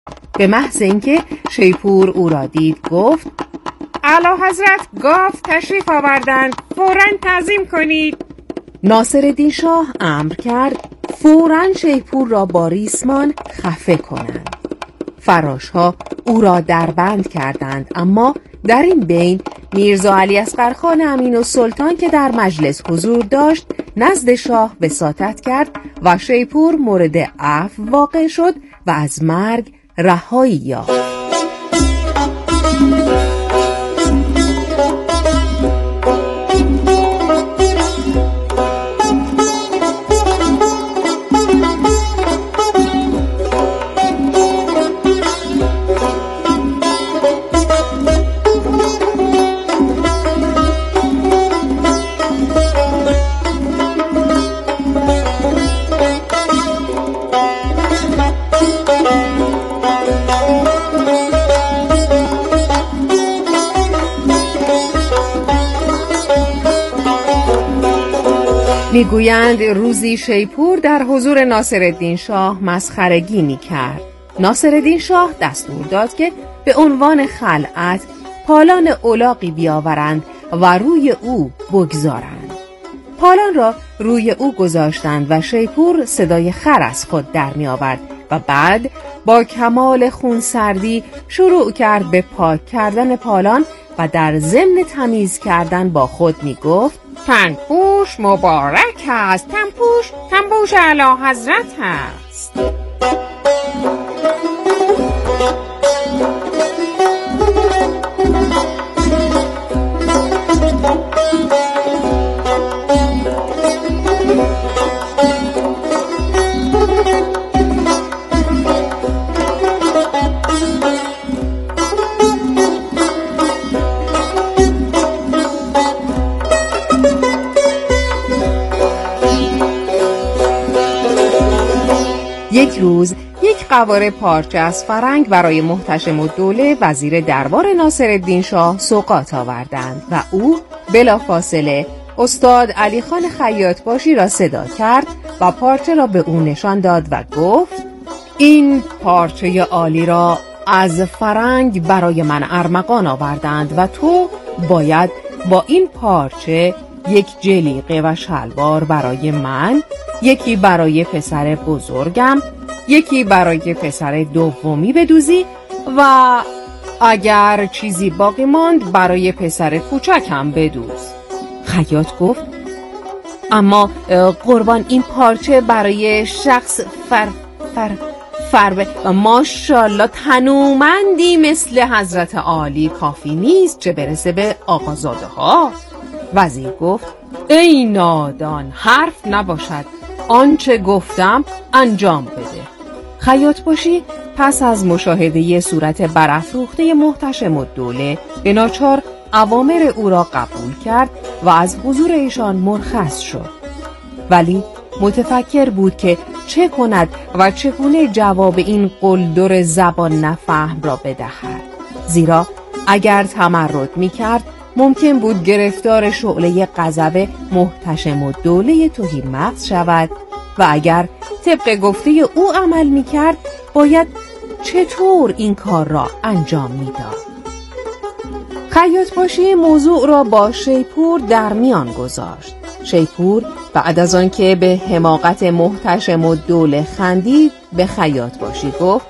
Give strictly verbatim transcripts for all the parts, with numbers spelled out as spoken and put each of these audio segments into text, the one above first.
به محض اینکه شیپور او را دید گفت: اعلیحضرت گاو تشریف آوردند، فوراً تعظیم کنید. ناصرالدین شاه امر کرد فوراً شیپور را با ریسمان خفه کنند. فراشها او را دربند کردند، اما در این بین میرزا علی اصغر خان امین السلطان که در مجلس حضور داشت نزد شاه وساطت کرد و شیپور مورد عفو واقع شد و از مرگ رهایی یافت. میگویند روزی شیپور در حضور ناصرالدین شاه مسخرگی میکرد. ناصرالدین شاه دستور داد که به عنوان خلعت پالان الاغی بیاورند و روی او بگذارند. پالان را روی او گذاشتند و شیپور صدای خر از خود در می آورد و بعد با کمال خونسردی شروع کرد به پاک کردن پالان و در ضمن تمیز کردن با خود می گفت: تنپوش مبارک است، تنپوش تنپوش اعلیحضرت است. یک روز یک قواره پارچه از فرنگ برای محتشم الدوله وزیر دربار ناصرالدین شاه سوغات آوردند و او بلافاصله استاد علی خان خیاط باشی را صدا کرد و پارچه را به او نشان داد و گفت: این پارچه عالی را از فرنگ برای من ارمغان آوردند و تو باید با این پارچه یک جلیقه و شلوار برای من، یکی برای پسر بزرگم، یکی برای پسر دومی بدوزی و اگر چیزی باقی ماند برای پسر کوچکم بدوز. خیاط گفت: اما قربان این پارچه برای شخص فر فر فر و ماشاءالله تنومندی مثل حضرت عالی کافی نیست، چه برسه به آقازاده ها. وزیر گفت: ای نادان، حرف نباشد، آنچه گفتم انجام بده. خیاط باشی پس از مشاهده صورت برافروخته محتشم الدوله به ناچار اوامر او را قبول کرد و از حضور ایشان مرخص شد، ولی متفکر بود که چه کند و چگونه جواب این قلدر زبان نفهم را بدهد، زیرا اگر تمرد می کرد ممکن بود گرفتار شعله غضب محتشم الدوله تهیمغز شود و اگر طبق گفته او عمل می کرد باید چطور این کار را انجام می داد. خیاط باشی موضوع را با شیپور در میان گذاشت. شیپور بعد از آن که به حماقت محتشم الدوله خندید به خیاط باشی گفت: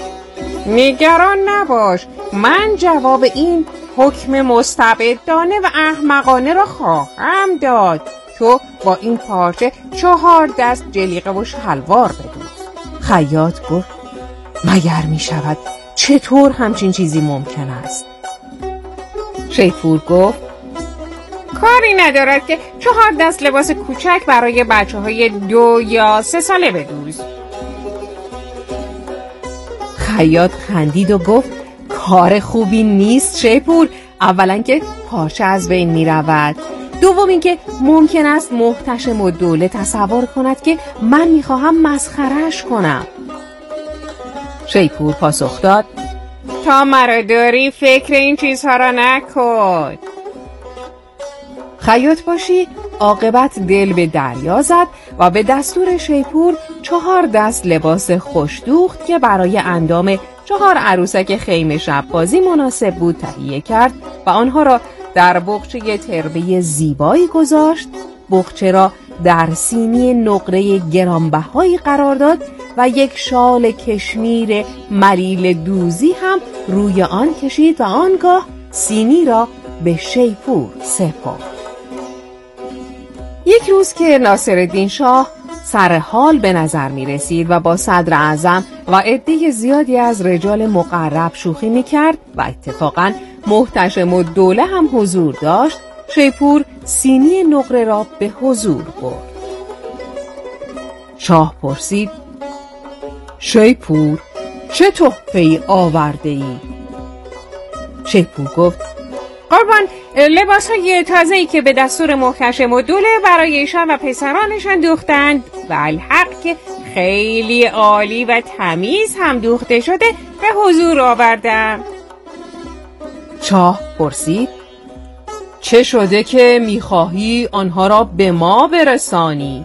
نگران نباش، من جواب این حکم مستبدانه و احمقانه را خواهم داد. تو با این پارچه چهار دست جلیقه و شلوار بدوز. خیاط گفت: مگر می شود؟ چطور همچین چیزی ممکن است؟ شیپور گفت: کاری ندارد که چهار دست لباس کوچک برای بچه های دو یا سه ساله بدوز. خیاط خندید و گفت: کار خوبی نیست شیپور. اولا که پارچه از بین می رود، دوم این که ممکن است محتشم الدوله تصور کند که من می خواهم مسخره‌اش کنم. شیپور پاسخ داد: تا مرا داری فکر این چیزها را نکن. خیاط باشی عاقبت دل به دریا زد و به دستور شیپور چهار دست لباس خوشدوخت که برای اندام چهار عروسک خیمه شب بازی مناسب بود تهیه کرد و آنها را در بقچه تربه زیبایی گذاشت. بقچه را در سینی نقره گرانبهایی قرار داد و یک شال کشمیر ملیل دوزی هم روی آن کشید و آنگاه سینی را به شیپور سپرد. یک روز که ناصرالدین شاه سر حال به نظر می رسید و با صدر اعظم و عده زیادی از رجال مقرب شوخی می کرد و اتفاقاً محتشم الدوله هم حضور داشت، شیپور سینی نقره را به حضور برد. شاه پرسید: شیپور، چه تحفه‌ای آورده ای؟ شیپور گفت: قربان، لباس های تازه‌ای که به دستور محتشم الدوله برای ایشان و پسرانشان دوختند و الحق که خیلی عالی و تمیز هم دوخته شده به حضور آوردم. شاه پرسید: چه شده که میخواهی آنها را به ما برسانی؟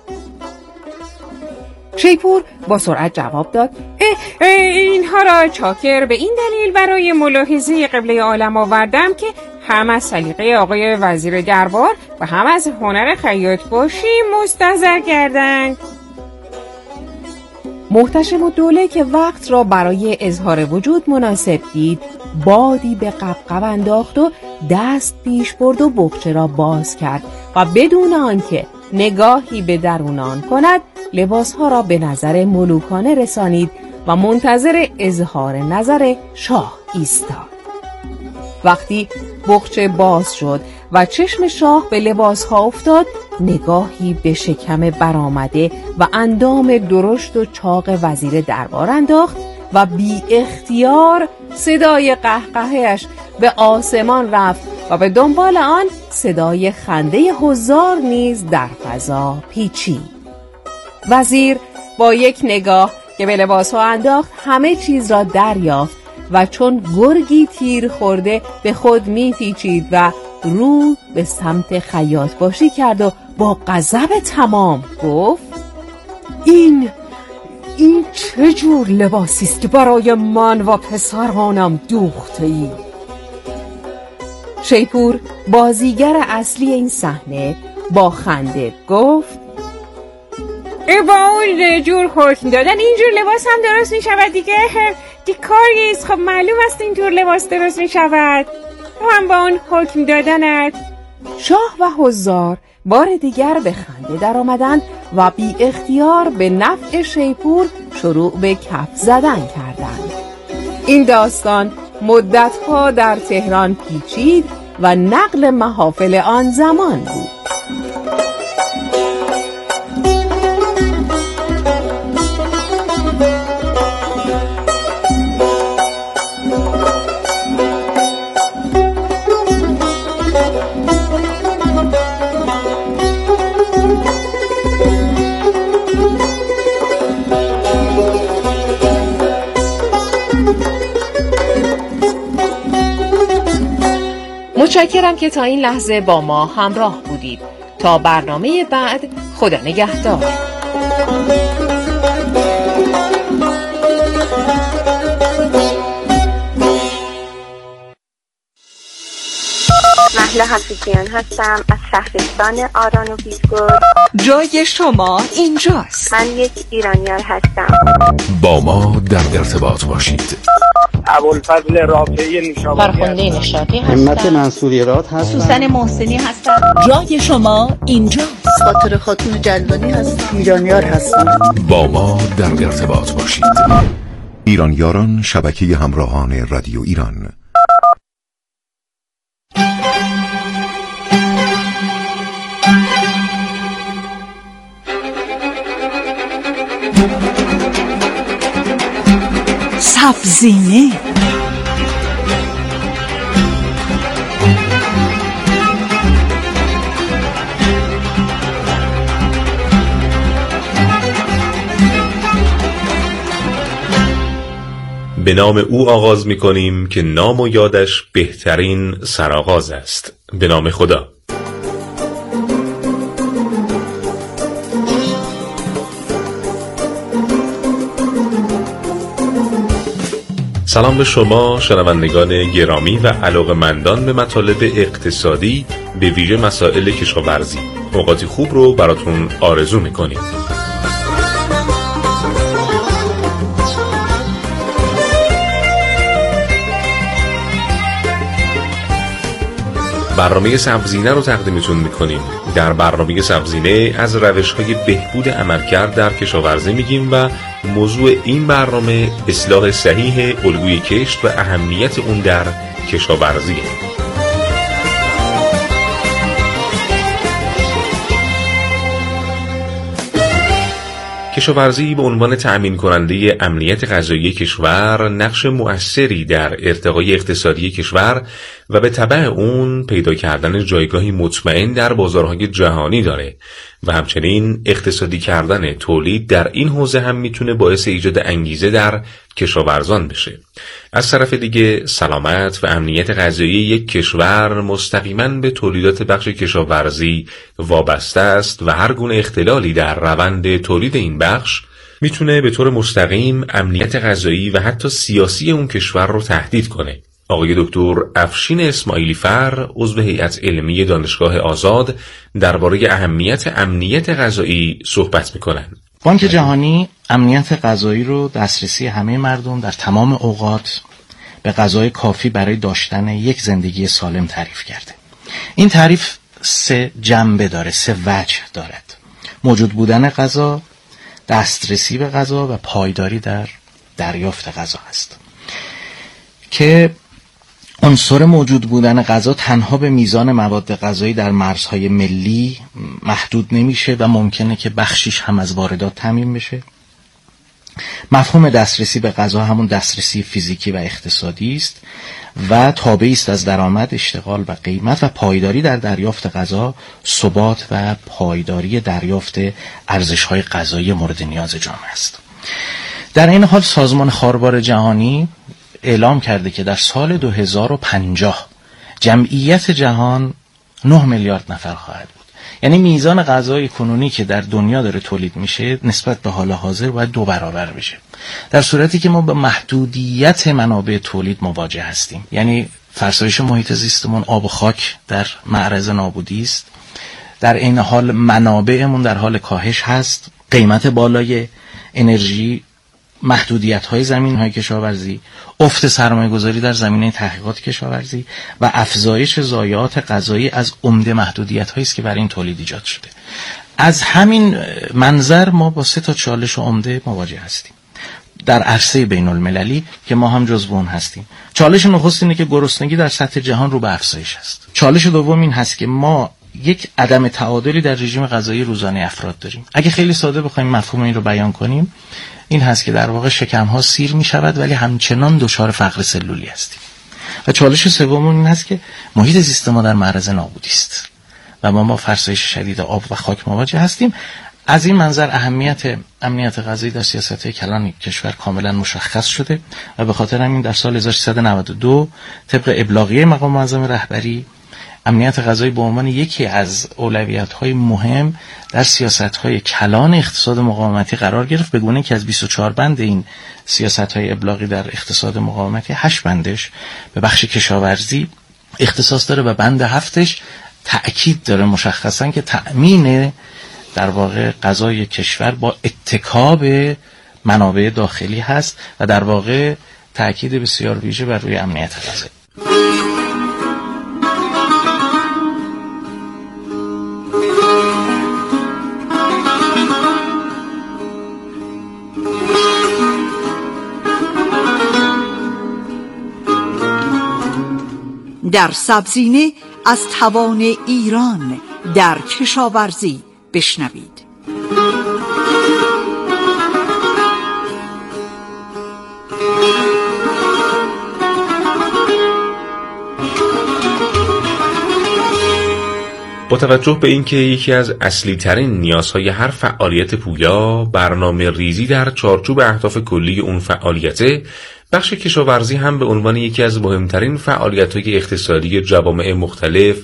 شیپور با سرعت جواب داد: اه اه اینها را چاکر به این دلیل برای ملاحظه قبله عالم آوردم که هم از سلیقه آقای وزیر دربار و هم از هنر خیاط باشی مستحضر کردند. محتشم الدوله که وقت را برای اظهار وجود مناسب دید، بادی به قبقب انداخت و دست پیش برد و بقچه را باز کرد و بدون آنکه نگاهی به درون آن کند لباسها را به نظر ملوکانه رسانید و منتظر اظهار نظر شاه ایستاد. وقتی بقچه باز شد و چشم شاه به لباسها افتاد، نگاهی به شکم برآمده و اندام درشت و چاق وزیر دربار انداخت و بی اختیار صدای قهقهش به آسمان رفت و به دنبال آن صدای خنده حضار نیز در فضا پیچید. وزیر با یک نگاه که به لباسها انداخت همه چیز را دریافت و چون گرگی تیر خورده به خود میپیچید و رو به سمت خیاط باشی کرد و با غضب تمام گفت: این این چه جور لباسی است که برای من و پسرانم دوخته ای؟ شیپور بازیگر اصلی این صحنه با خنده گفت: ای با اون جور حکم دادن اینجور لباس هم درست می شود دیگه دیگه کاریست. خب معلوم است اینطور لباس درست می شود هم با اون حکم دادنت. شاه و حضار بار دیگر به خنده در آمدند و بی اختیار به نفع شیپور شروع به کف زدن کردند. این داستان مدتها در تهران پیچید و نقل محافل آن زمان بود. متشکرم که تا این لحظه با ما همراه بودید. تا برنامه بعد، خدا نگهدار. مهلا حفیظیان هستم از شهرستان آران و بیزگل. جای شما اینجاست. من یک ایرانیار هستم. با ما در ارتباط باشید. ابوالفضل رافعی نشابوری فرخنده نشاطی هستم. همت منصوری راد هستم. سوسن محسنی هستم. جای شما اینجاست. خاطر خاتون جلوانی هستم. ایرانیار هستم. با ما در ارتباط باشید. ایرانیاران، شبکه همراهان رادیو ایران. سبزینه به نام او آغاز می کنیم که نام و یادش بهترین سرآغاز است. به نام خدا. سلام به شما شنوندگان گرامی و علاقه‌مندان به مطالب اقتصادی، به ویژه مسائل کشاورزی. اوقاتی خوب رو براتون آرزو می‌کنیم. برنامه سبزینه رو تقدیمتون میکنیم. در برنامه سبزینه از روش‌های بهبود عملکرد در کشاورزی میگیم و موضوع این برنامه اصلاح صحیح الگوی کشت و اهمیت اون در کشاورزیه. کشاورزی به عنوان تأمین کننده امنیت غذایی کشور نقش مؤثری در ارتقای اقتصادی کشور و به تبع اون پیدا کردن جایگاهی مطمئن در بازارهای جهانی داره و همچنین اقتصادی کردن تولید در این حوزه هم میتونه باعث ایجاد انگیزه در کشاورزان بشه. از طرف دیگه سلامت و امنیت غذایی یک کشور مستقیما به تولیدات بخش کشاورزی وابسته است و هر گونه اختلالی در روند تولید این بخش میتونه به طور مستقیم امنیت غذایی و حتی سیاسی اون کشور رو تهدید کنه. آقای دکتر افشین اسماعیلی فر، عضو هیئت علمی دانشگاه آزاد، درباره اهمیت امنیت غذایی صحبت میکنن. بانک جهانی امنیت غذایی رو دسترسی همه مردم در تمام اوقات به غذای کافی برای داشتن یک زندگی سالم تعریف کرده. این تعریف سه جنبه داره، سه وجه دارد: موجود بودن غذا، دسترسی به غذا و پایداری در دریافت غذا است. که عنصر موجود بودن غذا تنها به میزان مواد غذایی در مرزهای ملی محدود نمیشه و ممکنه که بخشیش هم از واردات تامین بشه. مفهوم دسترسی به غذا همون دسترسی فیزیکی و اقتصادی است و تابعی است از درآمد، اشتغال و قیمت، و پایداری در دریافت غذا ثبات و پایداری دریافت ارزش‌های غذایی مورد نیاز جامعه است. در این حال سازمان خاربار جهانی اعلام کرده که در سال دو هزار و پنجاه جمعیت جهان نه میلیارد نفر خواهد بود. یعنی میزان غذای کنونی که در دنیا داره تولید میشه نسبت به حال حاضر باید دو برابر بشه، در صورتی که ما با محدودیت منابع تولید مواجه هستیم. یعنی فرسایش محیط زیستمون، آب و خاک در معرض نابودی است، در این حال منابعمون در حال کاهش هست، قیمت بالای انرژی، محدودیت‌های زمین‌های کشاورزی، افت سرمایه‌گذاری در زمینه تحقیقات کشاورزی و افزایش ضایعات غذایی از عمده محدودیت‌هایی است که برای این تولید ایجاد شده. از همین منظر ما با سه تا چالش عمده مواجه هستیم در عرصه بین‌المللی که ما هم جزو اون هستیم. چالش نخست اینه که گرسنگی در سطح جهان رو به افزایش است. چالش دوم این هست که ما یک عدم تعادلی در رژیم غذایی روزانه افراد داریم. اگه خیلی ساده بخوایم مفهوم این رو بیان کنیم، این هست که در واقع شکم‌ها سیر می‌شود ولی همچنان دچار فقر سلولی هستیم. و چالش سوم این هست که محیط زیست ما در معرض نابودی است و ما با فرسایش شدید آب و خاک مواجه هستیم. از این منظر اهمیت امنیت غذایی در سیاست کلان کشور کاملا مشخص شده و به خاطر همین در سال هزار و سیصد و نود و دو طبق ابلاغیه مقام معظم رهبری امنیت غذایی به عنوان یکی از اولویت‌های مهم در سیاست‌های کلان اقتصاد مقاومتی قرار گرفت، به گونه که از بیست و چهار بند این سیاست‌های ابلاغی در اقتصاد مقاومتی هشت بندش به بخش کشاورزی اختصاص داره و بند هفتش تأکید داره مشخصاً که تأمین در واقع غذای کشور با اتکا به منابع داخلی هست و در واقع تأکید بسیار ویژه بر روی امنیت غذایی. در سبزینه از توان ایران در کشاورزی بشنوید. با توجه به اینکه یکی از اصلی ترین نیازهای هر فعالیت پویا برنامه ریزی در چارچوب اهداف کلی اون فعالیته بخش کشاورزی هم به عنوان یکی از مهمترین فعالیت‌های اقتصادی جوامع مختلف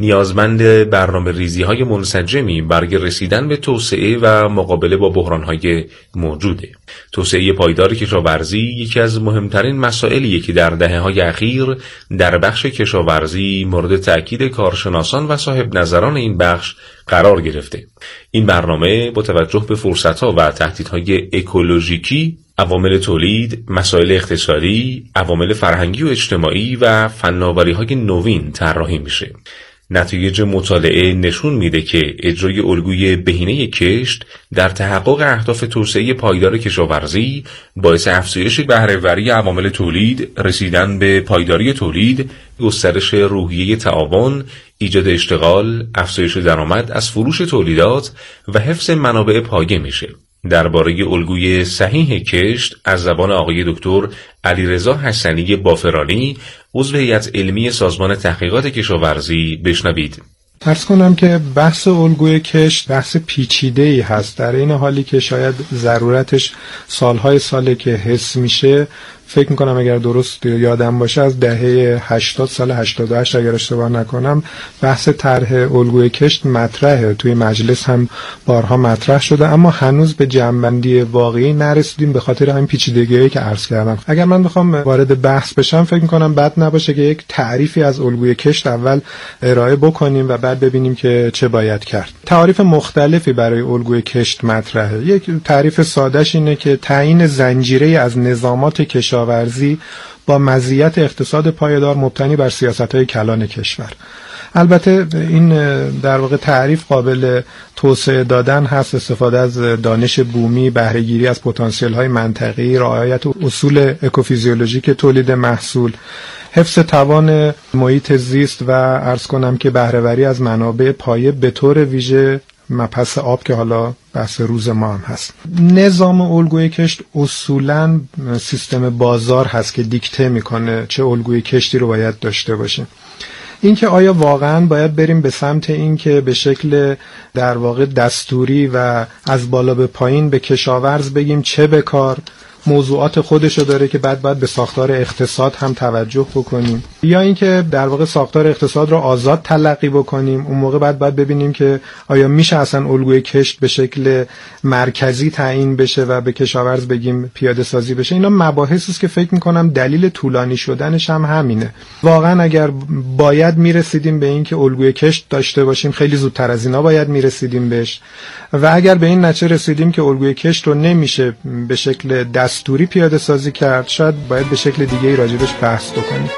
نیازمند برنامه‌ریزی‌های منسجمی برای رسیدن به توسعه و مقابله با بحران‌های موجوده. توسعه پایدار کشاورزی یکی از مهمترین مسائلیه که در دهه‌های اخیر در بخش کشاورزی مورد تأکید کارشناسان و صاحب نظران این بخش قرار گرفته. این برنامه با توجه به فرصت‌ها و تهدیدهای اکولوژیکی، عوامل تولید، مسائل اقتصادی، عوامل فرهنگی و اجتماعی و فناوری‌های نوین طراحی میشه. نتایج مطالعه نشون میده که اجرای الگوی بهینه کشت در تحقق اهداف توسعه پایدار کشاورزی باعث افزایش بهره‌وری عوامل تولید، رسیدن به پایداری تولید، گسترش روحیه تعاون، ایجاد اشتغال، افزایش درآمد از فروش تولیدات و حفظ منابع پایه میشه. درباره الگوی صحیح کشت از زبان آقای دکتر علیرضا حسنی بافرانی، عضو هیئت علمی سازمان تحقیقات کشاورزی بشنوید. عرض کنم که بحث الگوی کشت بحث پیچیده‌ای هست، در این حالی که شاید ضرورتش سالهای ساله که حس میشه. فکر میکنم اگر درست یادم باشه از دهه هشتاد، سال هشتاد و هشت اگر اشتباه نکنم، بحث طرح الگوی کشت مطرحه، توی مجلس هم بارها مطرح شده، اما هنوز به جمع‌بندی واقعی نرسیدیم به خاطر همین پیچیدگی‌هایی که عرض کردم. اگر من بخوام وارد بحث بشم، فکر میکنم بد نباشه که یک تعریفی از الگوی کشت اول ارائه بکنیم و بعد ببینیم که چه باید کرد. تعریف مختلفی برای الگوی کشت مطرحه. یک تعریف سادهش اینه که تعیین زنجیره از نظامات کشاورزی ورزی با مزیت اقتصاد پایدار مبتنی بر سیاست‌های کلان کشور. البته این در واقع تعریف قابل توسعه دادن هست، استفاده از دانش بومی، بهره‌گیری از پتانسیل‌های منطقی، رعایت اصول اکوفیزیولوژیک تولید محصول، حفظ توان محیط زیست و عرض کنم که بهره‌وری از منابع پایه به طور ویژه مبحث آب که حالا بحث روز ما هم هست. نظام الگوی کشت اصولاً سیستم بازار هست که دیکته میکنه چه الگوی کشتی رو باید داشته باشه. اینکه آیا واقعاً باید بریم به سمت این که به شکل در واقع دستوری و از بالا به پایین به کشاورز بگیم چه بکار، موضوعات خودشو داره که بعد بعد به ساختار اقتصاد هم توجه بکنیم، یا اینکه در واقع ساختار اقتصاد رو آزاد تلقی بکنیم، اون موقع بعد بعد ببینیم که آیا میشه اصلا الگوی کشت به شکل مرکزی تعیین بشه و به کشاورز بگیم پیاده سازی بشه. اینا مباحثی است که فکر میکنم دلیل طولانی شدنش هم همینه. واقعا اگر باید میرسیدیم به این که الگوی کشت داشته باشیم، خیلی زودتر از اینا باید میرسیدیم بهش، و اگر به این نتیجه رسیدیم که الگوی کشت رو نمیشه به شکل دستوری پیاده سازی کرد، شاید باید به شکل دیگه‌ای راجبش بحث بکنیم.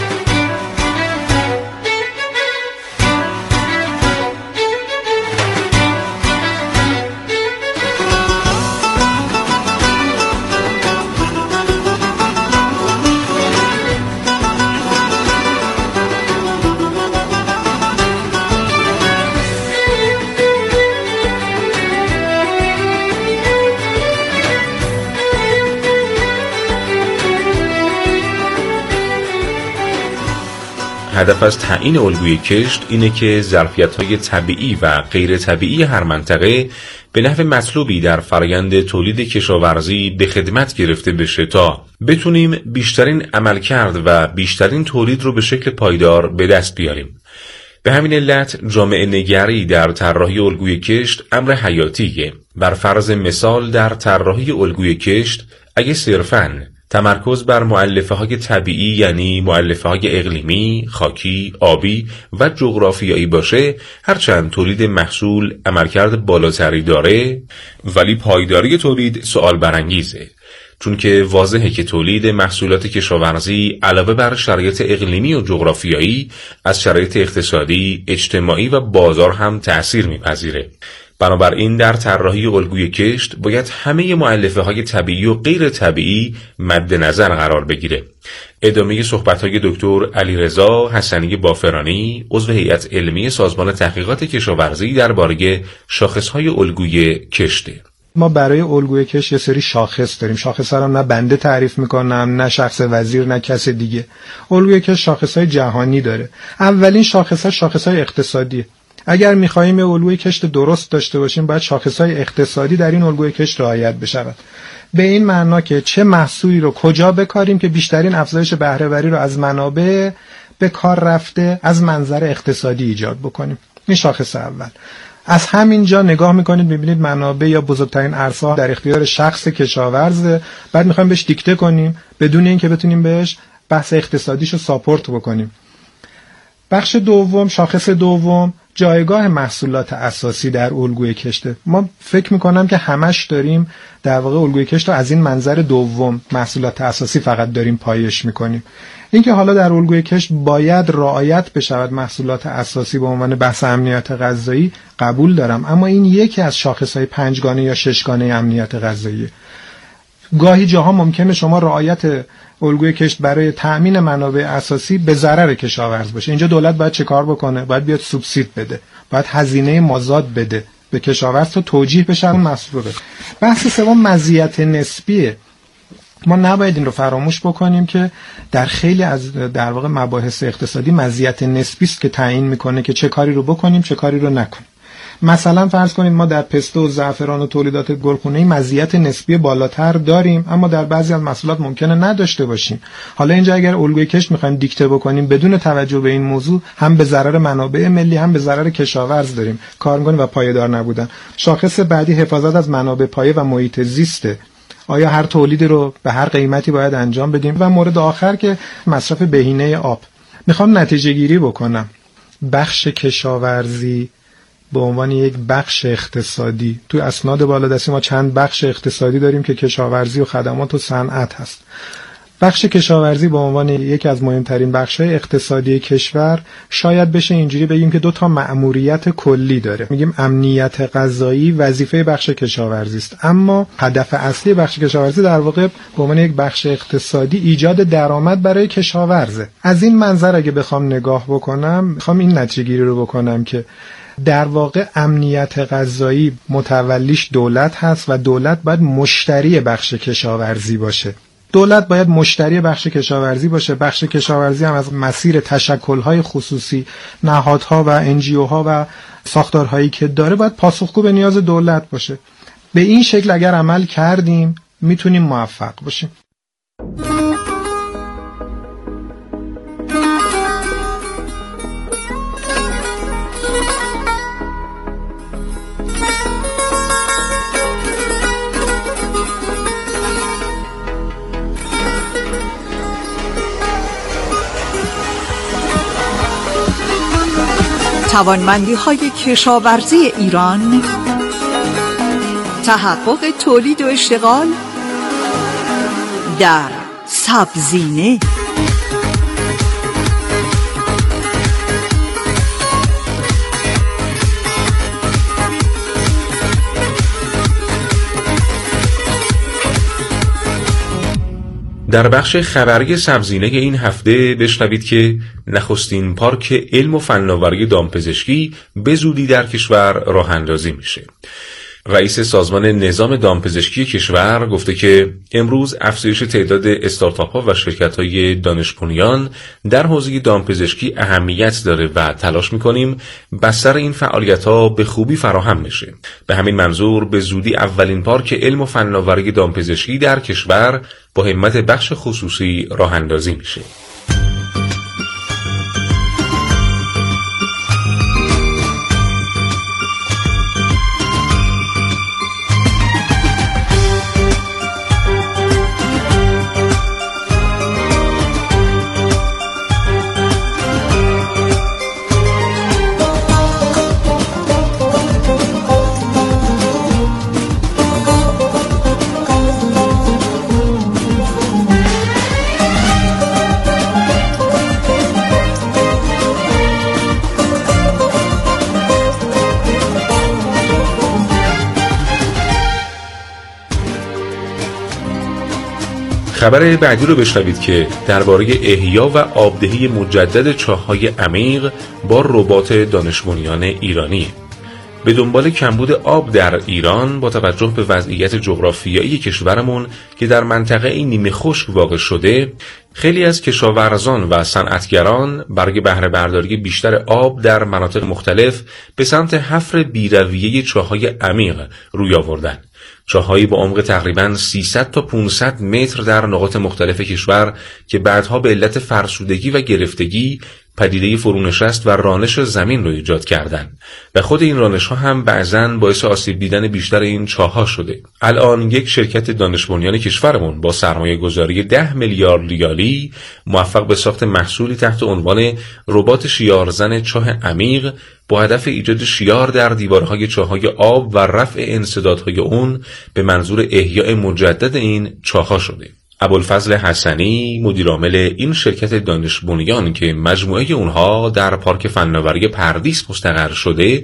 هدف از تعیین الگوی کشت اینه که ظرفیت‌های طبیعی و غیر طبیعی هر منطقه به نحو مطلوبی در فرآیند تولید کشاورزی به خدمت گرفته بشه تا بتونیم بیشترین عملکرد و بیشترین تولید رو به شکل پایدار به دست بیاریم. به همین علت جامعه نگری در طراحی الگوی کشت امر حیاتیه. بر فرض مثال در طراحی الگوی کشت اگه صرفاً تمرکز بر مؤلفه‌های طبیعی یعنی مؤلفه‌های اقلیمی، خاکی، آبی و جغرافیایی باشه، هرچند تولید محصول عملکرد بالاتری داره ولی پایداری تولید سوال برانگیزه، چون که واضحه که تولید محصولات کشاورزی علاوه بر شرایط اقلیمی و جغرافیایی از شرایط اقتصادی، اجتماعی و بازار هم تأثیر میپذیره. بنابراین در طراحی الگوی کشت باید همه مؤلفه‌های طبیعی و غیر طبیعی مد نظر قرار بگیره. ادامه صحبت‌های دکتر علیرضا حسنی بافرانی، عضو هیئت علمی سازمان تحقیقات کشاورزی درباره شاخص‌های الگوی کشت. ما برای الگوی کشت یه سری شاخص داریم. شاخص‌ها رو نه بنده تعریف میکنم، نه شخص وزیر، نه کس دیگه. الگوی کشت شاخص‌های جهانی داره. اولین شاخص‌ها شاخص‌های اقتصادیه. اگر می‌خواهیم یه الگوی کشت درست داشته باشیم باید شاخص‌های اقتصادی در این الگوی کشت رعایت بشود. به این معنا که چه محصولی رو کجا بکاریم که بیشترین افزایش بهره‌وری رو از منابع به کار رفته از منظر اقتصادی ایجاد بکنیم. این شاخص اول. از همین جا نگاه میکنید میبینید منابع یا بزرگترین ارزها در اختیار شخص کشاورزه، بعد میخوایم بهش دیکته کنیم بدون اینکه بتونیم بهش بحث اقتصادیشو ساپورت بکنیم. بخش دوم، شاخص دوم، جایگاه محصولات اساسی در الگوی کشت. ما فکر میکنم که همش داریم در واقع الگوی کشت رو از این منظر دوم، محصولات اساسی فقط داریم پایش میکنیم. اینکه حالا در الگوی کشت باید رعایت بشود محصولات اساسی به عنوان بحث امنیت غذایی قبول دارم، اما این یکی از شاخصهای پنجگانه یا ششگانه امنیت غذایی. گاهی جاها ممکنه شما رعایت الگوی کشت برای تأمین منابع اساسی به ضرر کشاورز باشه. اینجا دولت باید چه کار بکنه؟ باید بیاد سوبسید بده، باید هزینه مازاد بده به کشاورز تا توجیه بشه اون محصول. بحث سوم مزیت نسبیه. ما نباید این رو فراموش بکنیم که در خیلی از در واقع مباحث اقتصادی مزیت نسبی است که تعیین میکنه که چه کاری رو بکنیم چه کاری رو نکنیم. مثلا فرض کنید ما در پسته و زعفران و تولیدات گلخونه‌ای مزیت نسبی بالاتر داریم، اما در بعضی از محصولات ممکنه نداشته باشیم. حالا اینجا اگر الگوی کشت می‌خوایم دیکته بکنیم بدون توجه به این موضوع، هم به ضرر منابع ملی هم به ضرر کشاورز داریم کار می‌کنیم و پایدار نبودن. شاخص بعدی حفاظت از منابع پایه و محیط زیسته. آیا هر تولیدی رو به هر قیمتی باید انجام بدیم؟ و مورد آخر که مصرف بهینه آب. میخوام نتیجه گیری بکنم. بخش کشاورزی به عنوان یک بخش اقتصادی، توی اسناد بالادستی ما چند بخش اقتصادی داریم که کشاورزی و خدمات و صنعت هست. بخش کشاورزی به عنوان یکی از مهمترین بخش‌های اقتصادی کشور شاید بشه اینجوری بگیم که دو تا مأموریت کلی داره. میگیم امنیت غذایی وظیفه بخش کشاورزی است، اما هدف اصلی بخش کشاورزی در واقع به عنوان یک بخش اقتصادی ایجاد درآمد برای کشاورزه. از این منظر اگه بخوام نگاه بکنم، میخوام این نتیجه گیری رو بکنم که در واقع امنیت غذایی متولیش دولت هست و دولت باید مشتری بخش کشاورزی باشه. دولت باید مشتری بخش کشاورزی باشه. بخش کشاورزی هم از مسیر تشکل‌های خصوصی، نهادها و انجیوها و ساختارهایی که داره باید پاسخگو به نیاز دولت باشه. به این شکل اگر عمل کردیم میتونیم موفق باشیم. توانمندی‌های کشاورزی ایران، تحقق تولید و اشتغال در سبزینه. در بخش خبری سبزینه این هفته بشنوید که نخستین پارک علم و فناوری دامپزشکی به زودی در کشور راه اندازی میشه. رئیس سازمان نظام دامپزشکی کشور گفته که امروز افزایش تعداد استارتاپ‌ها و شرکت‌های دانش بنیان در حوزه دامپزشکی اهمیت داره و تلاش می‌کنیم بستر این فعالیت‌ها به خوبی فراهم بشه. به همین منظور به زودی اولین پارک علم و فناوری دامپزشکی در کشور با همت بخش خصوصی راه اندازی میشه. خبر بعدی رو بشنوید که درباره احیا و آبدهی مجدد چاه‌های عمیق با ربات دانش بنیان ایرانی. به دنبال کمبود آب در ایران با توجه به وضعیت جغرافیایی کشورمون که در منطقه نیمه خشک واقع شده، خیلی از کشاورزان و صنعتگران برای بهره برداری بیشتر آب در مناطق مختلف به سمت حفر بیرویه چاه‌های عمیق روی آوردن. چاه‌هایی با عمق تقریباً سیصد تا پانصد متر در نقاط مختلف کشور که بعدها به علت فرسودگی و گرفتگی پدیده فرونشست و رانش زمین رو ایجاد کردند و خود این رانش ها هم بعضاً باعث آسیب دیدن بیشتر این چاه‌ها شده. الان یک شرکت دانش بنیان کشورمون با سرمایه گذاری ده میلیارد ریالی موفق به ساخت محصولی تحت عنوان ربات شیارزن چاه عمیق با هدف ایجاد شیار در دیوارهای چاه‌های آب و رفع انسدادهای اون به منظور احیاء مجدد این چاه‌ها شده. ابوالفضل حسنی مدیرعامل این شرکت دانش بنیان که مجموعه اونها در پارک فناوری پردیس مستقر شده،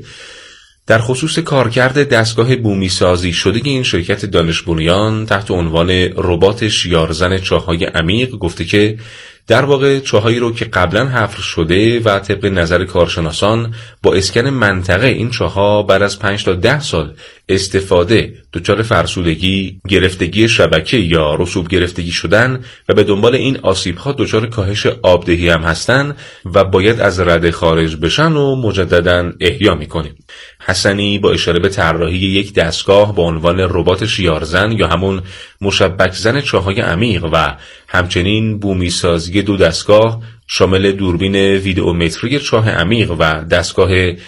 در خصوص کارکرد دستگاه بومی سازی شده این شرکت دانش بنیان تحت عنوان ربات شیارزن چاه‌های عمیق گفته که در واقع چاهایی رو که قبلا حفر شده و طبق نظر کارشناسان با اسکن منطقه این چاه‌ها بعد از پنج تا ده سال استفاده دچار فرسودگی، گرفتگی شبکه یا رسوب گرفتگی شدن و به دنبال این آسیب‌ها دچار کاهش آبدهی هم هستن و باید از رده خارج بشن و مجدداً احیا می‌کنیم. حسنی با اشاره به طراحی یک دستگاه با عنوان ربات شیارزن یا همون مشبک زن چاه‌های عمیق و همچنین بومی سازی دو دستگاه شامل دوربین ویدئومتری چاه عمیق و دستگاه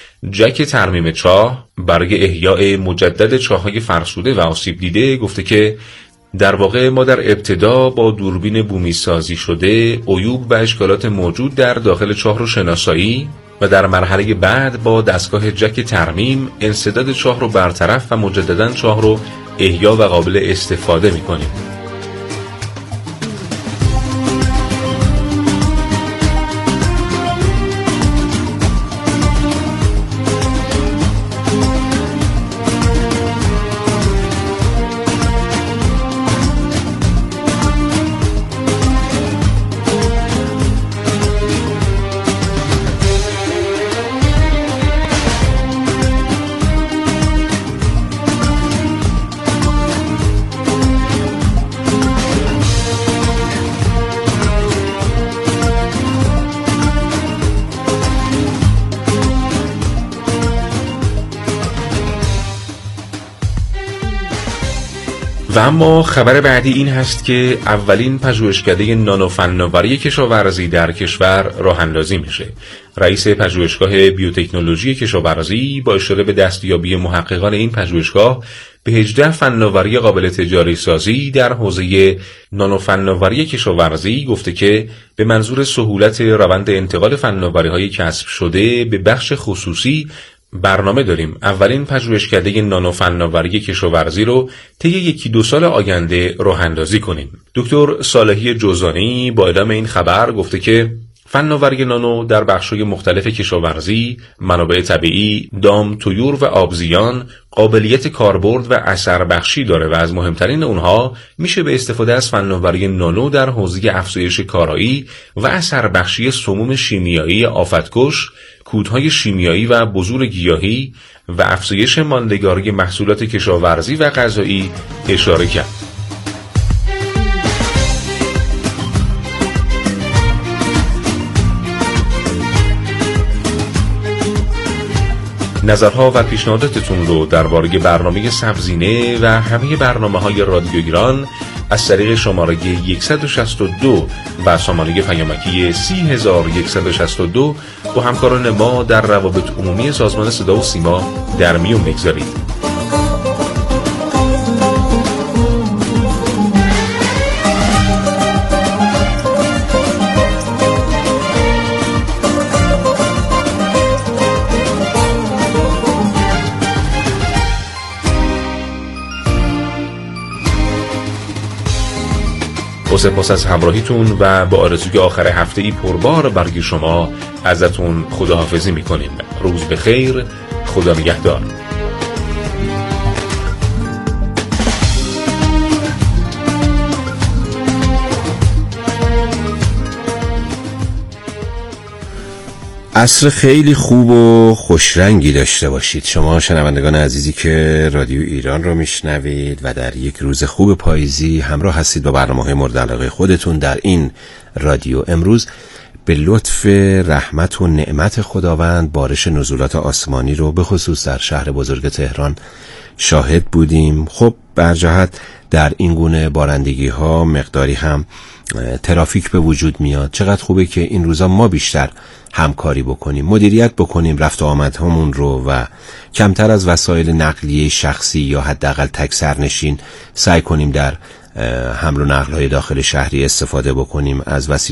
جک ترمیم چاه برای احیاء مجدد چاه‌های فرسوده و آسیب دیده گفته که در واقع ما در ابتدا با دوربین بومی سازی شده عیوب و اشکالات موجود در داخل چاه رو شناسایی و در مرحله بعد با دستگاه جک ترمیم انسداد چاه رو برطرف و مجدداً چاه رو احیا و قابل استفاده می‌کنیم. و اما خبر بعدی این هست که اولین پژوهشکده نانو فناوری کشاورزی در کشور راه اندازی میشه. رئیس پژوهشگاه بیوتکنولوژی کشاورزی با اشاره به دستیابی محققان این پژوهشگاه به هجده فناوری قابل تجاری سازی در حوزه نانو فناوری کشاورزی گفته که به منظور سهولت روند انتقال فناوری‌های کسب شده به بخش خصوصی برنامه داریم اولین پژوهشکده نانو فناوری کشاورزی رو طی یکی دو سال آینده راه اندازی کنیم. دکتر صالحی جوزانی با اعلام این خبر گفته که فناوری نانو در بخش‌های مختلف کشاورزی، منابع طبیعی، دام، طیور و آبزیان قابلیت کاربرد و اثر بخشی داره و از مهمترین اونها میشه به استفاده از فناوری نانو در حوزه افزایش کارایی و اثر بخشی سموم شیمیایی آفتکش، کودهای شیمیایی و بذور گیاهی و افزایش ماندگاری محصولات کشاورزی و غذایی اشاره کرد. نظرها و پیشنهاداتتون رو درباره برنامه سبزینه و همه برنامه‌های رادیو ایران از طریق شماره صد و شصت و دو و شماره پیامکی سی هزار و صد و شصت و دو با همکاران ما در روابط عمومی سازمان صدا و سیما در میون بگذارید. با سپاس از همراهیتون و با آرزوی آخر هفته ای پربار برای شما ازتون خداحافظی میکنیم. روز بخیر، خدا نگهدار. عصر خیلی خوب و خوشرنگی داشته باشید شما شنوندگان عزیزی که رادیو ایران رو میشنوید و در یک روز خوب پاییزی همراه هستید با برنامه‌های مورد علاقه خودتون در این رادیو. امروز به لطف رحمت و نعمت خداوند بارش نزولات آسمانی رو به خصوص در شهر بزرگ تهران شاهد بودیم. خب برجهت در این گونه بارندگی ها مقداری هم ترافیک به وجود میاد. چقدر خوبه که این روزا ما بیشتر همکاری بکنیم، مدیریت بکنیم رفت و آمد همون رو و کمتر از وسایل نقلیه شخصی یا حداقل تک سرنشین سعی کنیم در حمل و نقل های داخل شهری استفاده بکنیم، از وسیله